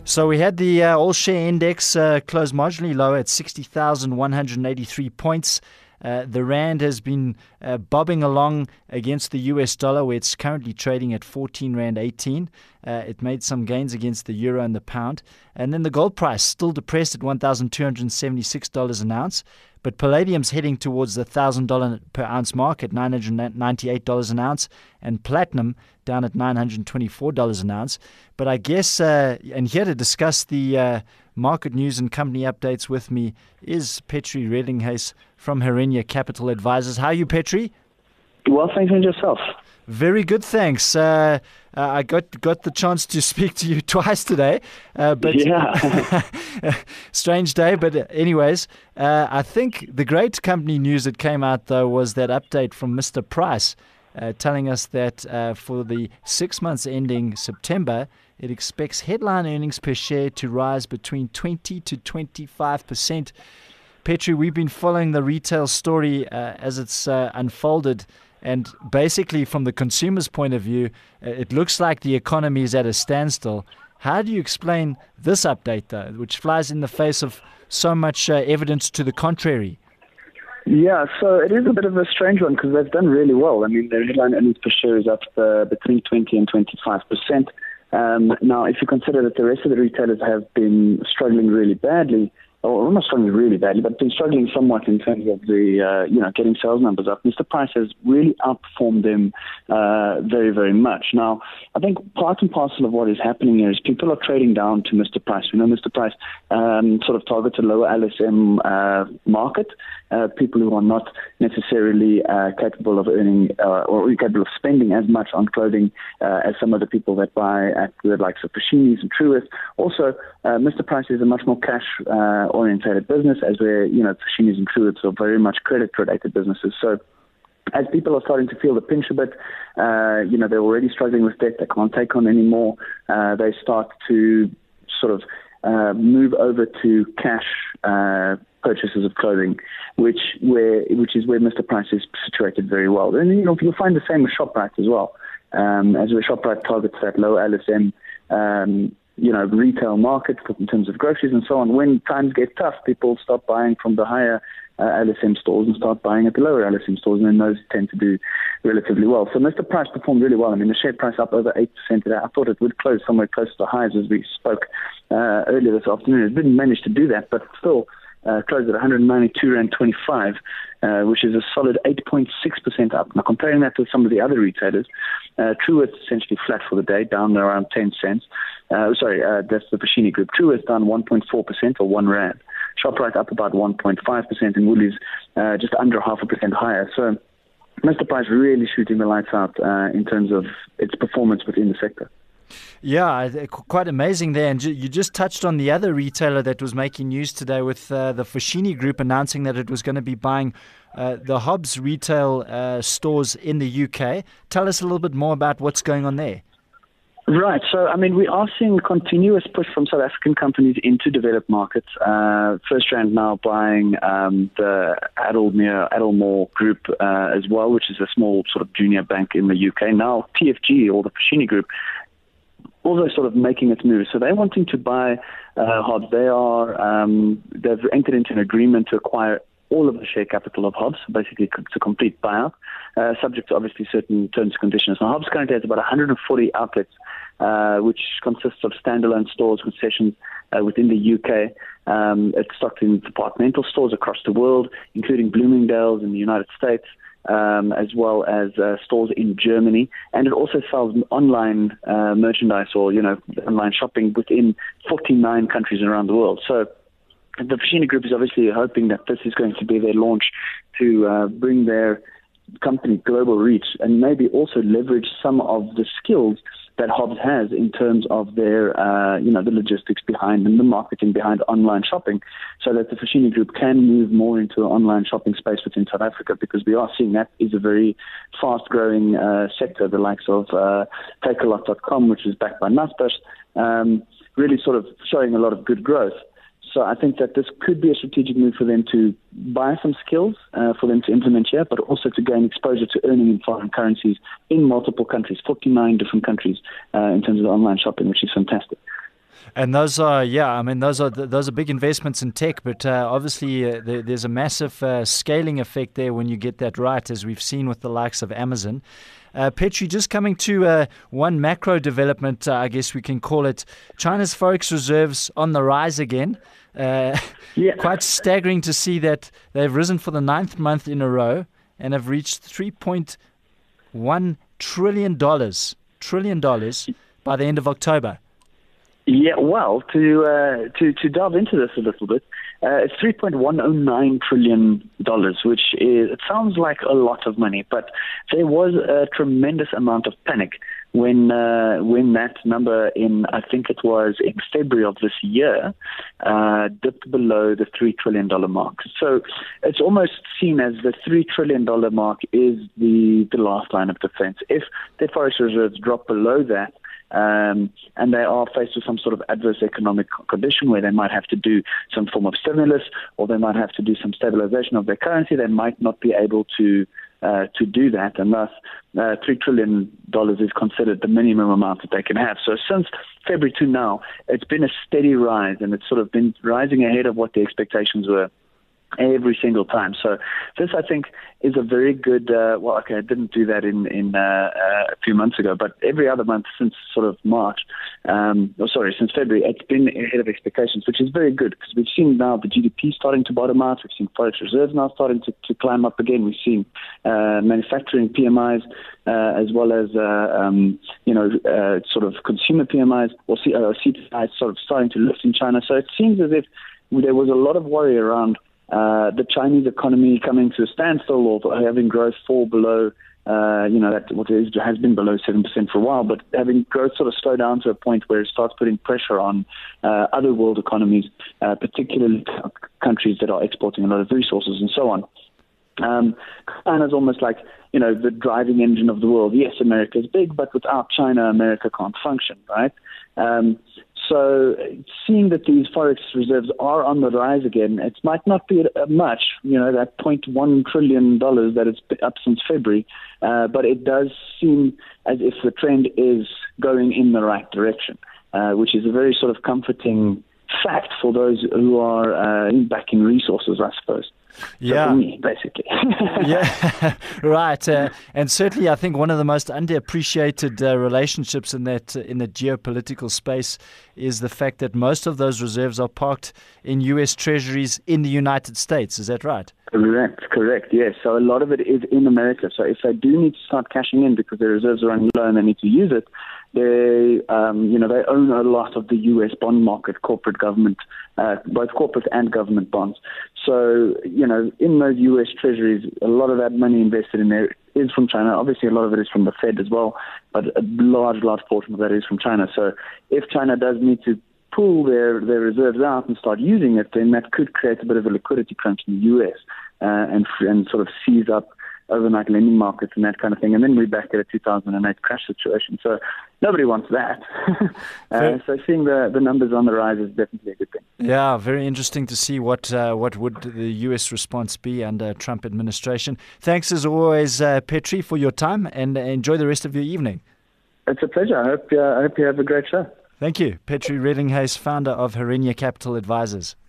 So we had the all-share index close marginally lower at 60,183 points. The rand has been bobbing along against the US dollar, where it's currently trading at 14 rand 18. It made some gains against the euro and the pound. And then the gold price still depressed at $1,276 an ounce. But palladium's heading towards the $1,000 per ounce mark at $998 an ounce, and platinum down at $924 an ounce. But I guess, and here to discuss the market news and company updates with me is Petri Redinghuis from Herenia Capital Advisors. How are you, Petri? Well, thanks, and yourself? Very good, thanks. I got the chance to speak to you twice today, but yeah. Strange day. But anyways, I think the great company news that came out though was that update from Mr. Price, telling us that for the 6 months ending September, it expects headline earnings per share to rise between 20 to 25%. Petri, we've been following the retail story as it's unfolded. And basically, from the consumer's point of view, it looks like the economy is at a standstill. How do you explain this update, though, which flies in the face of so much evidence to the contrary? Yeah, so it is a bit of a strange one because they've done really well. I mean, their headline earnings per share is up between 20 and 25%. Now, if you consider that the rest of the retailers have been struggling really badly, or not struggling really badly, but been struggling somewhat in terms of the, getting sales numbers up, Mr. Price has really outperformed them very, very much. Now, I think part and parcel of what is happening here is people are trading down to Mr. Price. We know Mr. Price sort of targets a lower LSM market, people who are not necessarily capable of earning or capable of spending as much on clothing as some of the people that buy at the likes of Foschini's and Truworths. Also, Mr. Price is a much more cash-orientated business, as where Foschini's and Truworths are very much credit-related businesses. So, as people are starting to feel the pinch a bit, they're already struggling with debt. They can't take on anymore. They start to sort of move over to cash purchases of clothing, which is where Mr. Price is situated very well. And you'll find the same with Shoprite as well, as where Shoprite targets that low LSM retail market in terms of groceries and so on. When times get tough, people stop buying from the higher LSM stores and start buying at the lower LSM stores, and then those tend to do relatively well. So Mr. Price performed really well. I mean, the share price up over 8% today. I thought it would close somewhere close to the highs as we spoke earlier this afternoon. It didn't manage to do that, but still closed at 192 Rand 25, which is a solid 8.6% up. Now, comparing that to some of the other retailers, Truworths essentially flat for the day, down around 10 cents. That's the Foschini Group. Truworths down 1.4% or 1 Rand. Shoprite up about 1.5%, and Woolies just under 0.5% higher. So Mr. Price really shooting the lights out in terms of its performance within the sector. Yeah, quite amazing there. And you just touched on the other retailer that was making news today with the Foschini Group announcing that it was going to be buying the Hobbs retail stores in the UK. Tell us a little bit more about what's going on there. Right. So, I mean, we are seeing continuous push from South African companies into developed markets. FirstRand now buying the Adelmore Group as well, which is a small sort of junior bank in the UK. Now TFG, or the Foschini Group, also sort of making its move. So they're wanting to buy Hobbs. They've entered into an agreement to acquire all of the share capital of Hobbs, basically it's a complete buyout, subject to obviously certain terms and conditions. Now, Hobbs currently has about 140 outlets, which consists of standalone stores, concessions within the UK. It's stocked in departmental stores across the world, including Bloomingdale's in the United States, as well as stores in Germany. And it also sells online merchandise or, online shopping within 49 countries around the world. So the Foschini Group is obviously hoping that this is going to be their launch to bring their company global reach and maybe also leverage some of the skills that Hobbs has in terms of their, the logistics behind and the marketing behind online shopping, so that the Foschini Group can move more into an online shopping space within South Africa, because we are seeing that is a very fast-growing sector, the likes of Takealot.com, which is backed by Naspers, really sort of showing a lot of good growth. So I think that this could be a strategic move for them to buy some skills for them to implement here, but also to gain exposure to earning in foreign currencies in multiple countries, 49 different countries in terms of online shopping, which is fantastic. And those are, those are big investments in tech, but obviously there's a massive scaling effect there when you get that right, as we've seen with the likes of Amazon. Petri, just coming to one macro development, I guess we can call it. China's forex reserves on the rise again. Quite staggering to see that they've risen for the 9th month in a row and have reached $3.1 trillion by the end of October. Yeah, well, to delve into this a little bit, it's $3.109 trillion, which it sounds like a lot of money, but there was a tremendous amount of panic when that number I think it was in February of this year, dipped below the $3 trillion mark. So it's almost seen as the $3 trillion mark is the last line of defense. If the forex reserves drop below that, and they are faced with some sort of adverse economic condition where they might have to do some form of stimulus, or they might have to do some stabilization of their currency, they might not be able to do that, and thus $3 trillion is considered the minimum amount that they can have. So since February to now, it's been a steady rise, and it's sort of been rising ahead of what the expectations were every single time. So this, I think, is a very good, I didn't do that in a few months ago, but every other month since sort of since February, it's been ahead of expectations, which is very good because we've seen now the GDP starting to bottom out. We've seen forex reserves now starting to climb up again. We've seen manufacturing PMIs as well as, sort of consumer PMIs or CPIs sort of starting to lift in China. So it seems as if there was a lot of worry around the Chinese economy coming to a standstill or having growth fall below, has been below 7% for a while, but having growth sort of slow down to a point where it starts putting pressure on other world economies, particularly countries that are exporting a lot of resources and so on. China's almost like, the driving engine of the world. Yes, America is big, but without China, America can't function, right? So seeing that these forex reserves are on the rise again, it might not be much, that $0.1 trillion that it's been up since February, but it does seem as if the trend is going in the right direction, which is a very sort of comforting fact for those who are backing resources, I suppose. Yeah, for me, basically. Yeah, right. And certainly, I think one of the most underappreciated relationships in the geopolitical space is the fact that most of those reserves are parked in U.S. treasuries in the United States. Is that right? Correct. Yes. So a lot of it is in America. So if they do need to start cashing in because their reserves are running low and they need to use it, they own a lot of the U.S. bond market, corporate government, both corporate and government bonds. So, in those U.S. treasuries, a lot of that money invested in there is from China. Obviously, a lot of it is from the Fed as well, but a large portion of that is from China. So if China does need to pull their reserves out and start using it, then that could create a bit of a liquidity crunch in the U.S. And sort of seize up overnight lending markets and that kind of thing. And then we're back at a 2008 crash situation. So nobody wants that. So seeing the numbers on the rise is definitely a good thing. Yeah, very interesting to see what would the U.S. response be under Trump administration. Thanks as always, Petri, for your time, and enjoy the rest of your evening. It's a pleasure. I hope you have a great show. Thank you. Petri Redinghuys, founder of Herenya Capital Advisors.